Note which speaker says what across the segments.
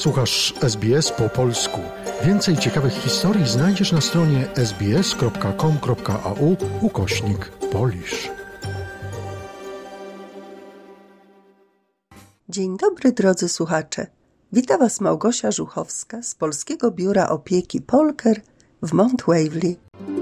Speaker 1: Słuchasz SBS po polsku. Więcej ciekawych historii znajdziesz na stronie sbs.com.au/Polish.
Speaker 2: Dzień dobry, drodzy słuchacze. Wita Was Małgosia Żuchowska z Polskiego Biura Opieki Polker w Mount Waverly.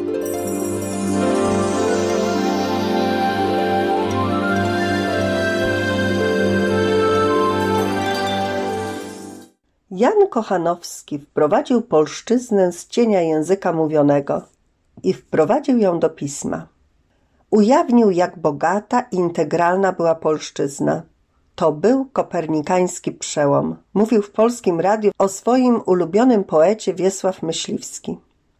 Speaker 2: Jan Kochanowski wprowadził polszczyznę z cienia języka mówionego i wprowadził ją do pisma. Ujawnił, jak bogata i integralna była polszczyzna. To był kopernikański przełom. Mówił w Polskim Radiu o swoim ulubionym poecie Wiesław Myśliwski.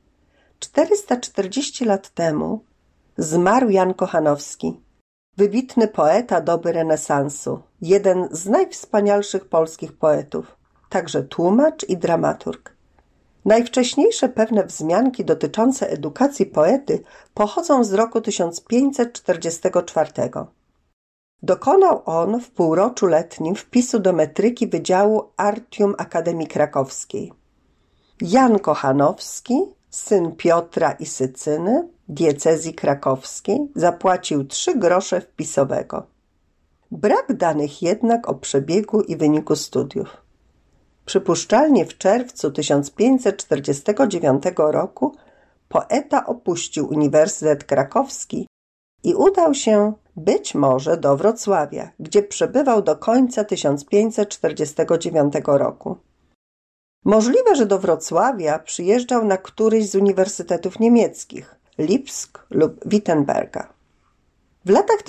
Speaker 2: 440 lat temu zmarł Jan Kochanowski, wybitny poeta doby renesansu, jeden z najwspanialszych polskich poetów, także tłumacz i dramaturg. Najwcześniejsze pewne wzmianki dotyczące edukacji poety pochodzą z roku 1544. Dokonał on w półroczu letnim wpisu do metryki Wydziału Artium Akademii Krakowskiej. Jan Kochanowski, syn Piotra i Sycyny, diecezji krakowskiej, zapłacił 3 grosze wpisowego. Brak danych jednak o przebiegu i wyniku studiów. Przypuszczalnie w czerwcu 1549 roku poeta opuścił Uniwersytet Krakowski i udał się być może do Wrocławia, gdzie przebywał do końca 1549 roku. Możliwe, że do Wrocławia przyjeżdżał na któryś z uniwersytetów niemieckich, Lipsk lub Wittenberga. W latach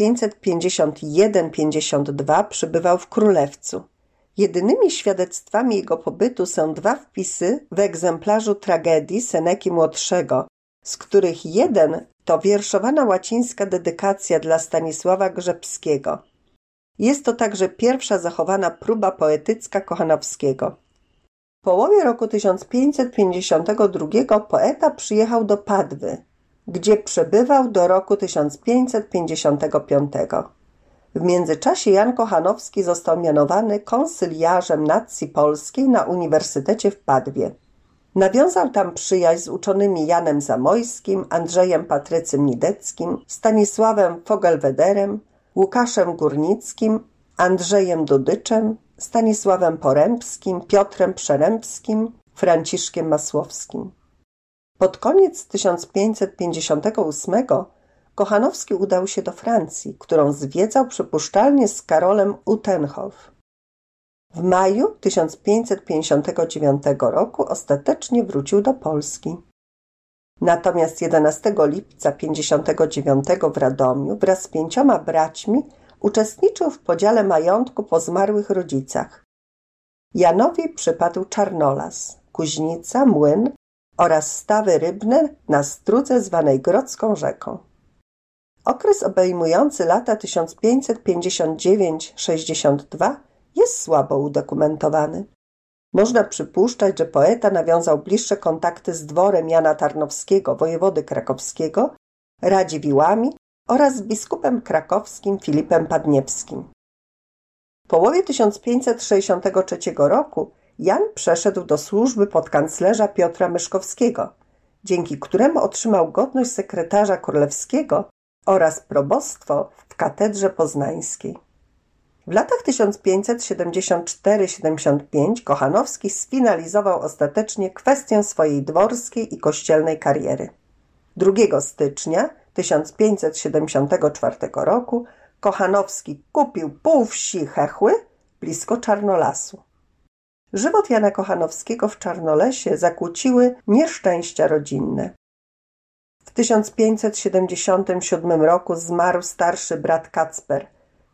Speaker 2: 1551-52 przebywał w Królewcu. Jedynymi świadectwami jego pobytu są 2 wpisy w egzemplarzu tragedii Seneki Młodszego, z których jeden to wierszowana łacińska dedykacja dla Stanisława Grzebskiego. Jest to także pierwsza zachowana próba poetycka Kochanowskiego. W połowie roku 1552 poeta przyjechał do Padwy, gdzie przebywał do roku 1555. W międzyczasie Jan Kochanowski został mianowany konsyliarzem nacji polskiej na Uniwersytecie w Padwie. Nawiązał tam przyjaźń z uczonymi Janem Zamojskim, Andrzejem Patrycym Nideckim, Stanisławem Fogelwederem, Łukaszem Górnickim, Andrzejem Dudyczem, Stanisławem Porębskim, Piotrem Przerębskim, Franciszkiem Masłowskim. Pod koniec 1558 Kochanowski udał się do Francji, którą zwiedzał przypuszczalnie z Karolem Utenhof. W maju 1559 roku ostatecznie wrócił do Polski. Natomiast 11 lipca 1559 w Radomiu wraz z 5 braćmi uczestniczył w podziale majątku po zmarłych rodzicach. Janowi przypadł Czarnolas, Kuźnica, Młyn oraz stawy rybne na Strudze zwanej Grodzką rzeką. Okres obejmujący lata 1559-62 jest słabo udokumentowany. Można przypuszczać, że poeta nawiązał bliższe kontakty z dworem Jana Tarnowskiego, wojewody krakowskiego, Radziwiłłami oraz z biskupem krakowskim Filipem Padniewskim. W połowie 1563 roku Jan przeszedł do służby podkanclerza Piotra Myszkowskiego, dzięki któremu otrzymał godność sekretarza królewskiego oraz probostwo w katedrze poznańskiej. W latach 1574-75 Kochanowski sfinalizował ostatecznie kwestię swojej dworskiej i kościelnej kariery. 2 stycznia 1574 roku Kochanowski kupił pół wsi Chechły blisko Czarnolasu. Żywot Jana Kochanowskiego w Czarnolesie zakłóciły nieszczęścia rodzinne. W 1577 roku zmarł starszy brat Kacper, w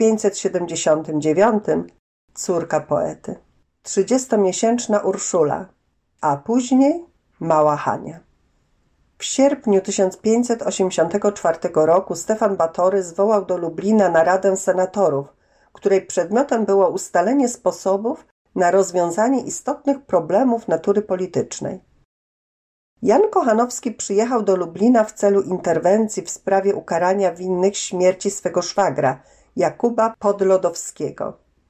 Speaker 2: 1579 córka poety, 30-miesięczna Urszula, a później mała Hania. W sierpniu 1584 roku Stefan Batory zwołał do Lublina naradę senatorów, której przedmiotem było ustalenie sposobów na rozwiązanie istotnych problemów natury politycznej. Jan Kochanowski przyjechał do Lublina w celu interwencji w sprawie ukarania winnych śmierci swego szwagra, Jakuba Podlodowskiego.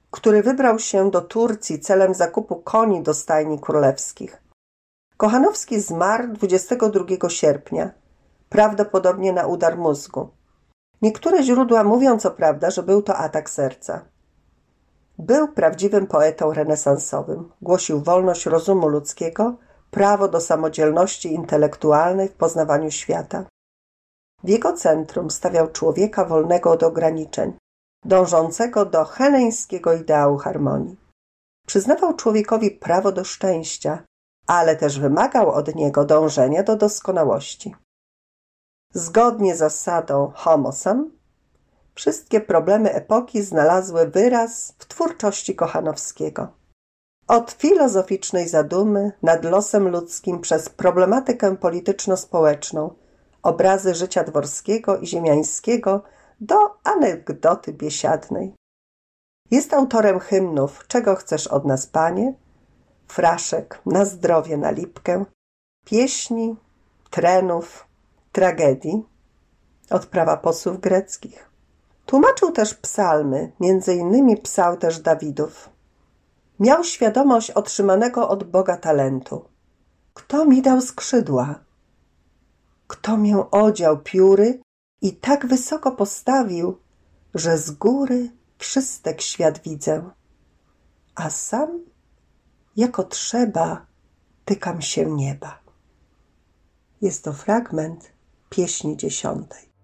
Speaker 2: który wybrał się do Turcji celem zakupu koni do stajni królewskich. Kochanowski zmarł 22 sierpnia, prawdopodobnie na udar mózgu. Niektóre źródła mówią co prawda, że był to atak serca. Był prawdziwym poetą renesansowym. Głosił wolność rozumu ludzkiego, prawo do samodzielności intelektualnej w poznawaniu świata. W jego centrum stawiał człowieka wolnego od ograniczeń, dążącego do heleńskiego ideału harmonii. Przyznawał człowiekowi prawo do szczęścia, ale też wymagał od niego dążenia do doskonałości. Zgodnie z zasadą homo sum, wszystkie problemy epoki znalazły wyraz w twórczości Kochanowskiego. Od filozoficznej zadumy nad losem ludzkim przez problematykę polityczno-społeczną, obrazy życia dworskiego i ziemiańskiego do anegdoty biesiadnej. Jest autorem hymnów Czego chcesz od nas, Panie? Fraszek Na zdrowie, na lipkę, pieśni, trenów, tragedii, odprawa posłów greckich. Tłumaczył też psalmy, między innymi psałterz Dawidów. Miał świadomość otrzymanego od Boga talentu. Kto mi dał skrzydła? Kto mię odział pióry i tak wysoko postawił, że z góry wszystek świat widzę, a sam jako trzeba tykam się nieba. Jest to fragment pieśni 10.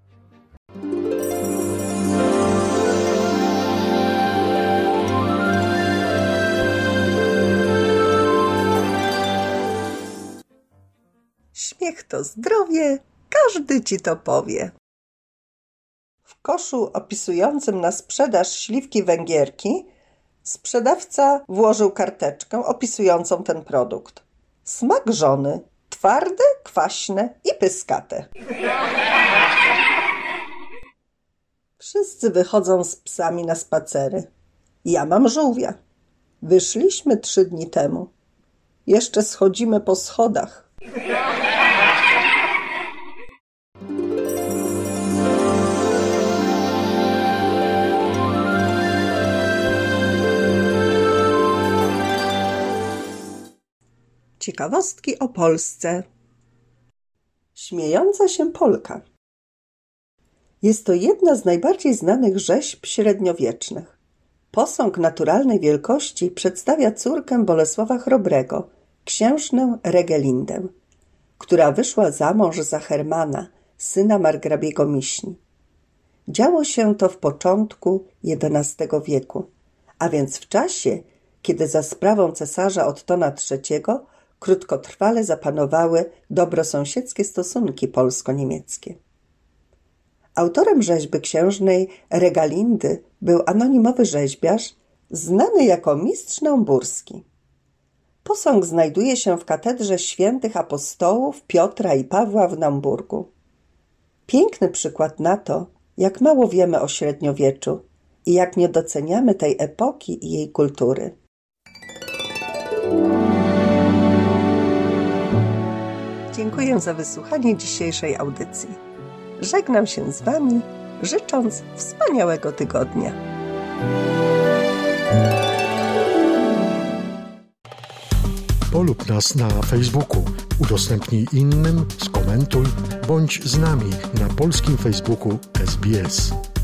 Speaker 2: Śmiech to zdrowie, każdy ci to powie. W koszu opisującym na sprzedaż śliwki węgierki sprzedawca włożył karteczkę opisującą ten produkt. Smak żony, twarde, kwaśne i pyskate. Wszyscy wychodzą z psami na spacery. Ja mam żółwia. Wyszliśmy 3 dni temu. Jeszcze schodzimy po schodach. Ciekawostki o Polsce. Śmiejąca się Polka. Jest to jedna z najbardziej znanych rzeźb średniowiecznych. Posąg naturalnej wielkości przedstawia córkę Bolesława Chrobrego, księżnę Regelindę, która wyszła za mąż za Hermana, syna margrabiego Miśni. Działo się to w początku XI wieku, a więc w czasie, kiedy za sprawą cesarza Ottona III krótkotrwale zapanowały dobrosąsiedzkie stosunki polsko-niemieckie. Autorem rzeźby księżnej Regalindy był anonimowy rzeźbiarz znany jako mistrz Naumburski. Posąg znajduje się w katedrze świętych apostołów Piotra i Pawła w Naumburgu. Piękny przykład na to, jak mało wiemy o średniowieczu i jak nie doceniamy tej epoki i jej kultury. Dziękuję za wysłuchanie dzisiejszej audycji. Żegnam się z Wami, życząc wspaniałego tygodnia.
Speaker 1: Polub nas na Facebooku, udostępnij innym, skomentuj, bądź z nami na polskim Facebooku SBS.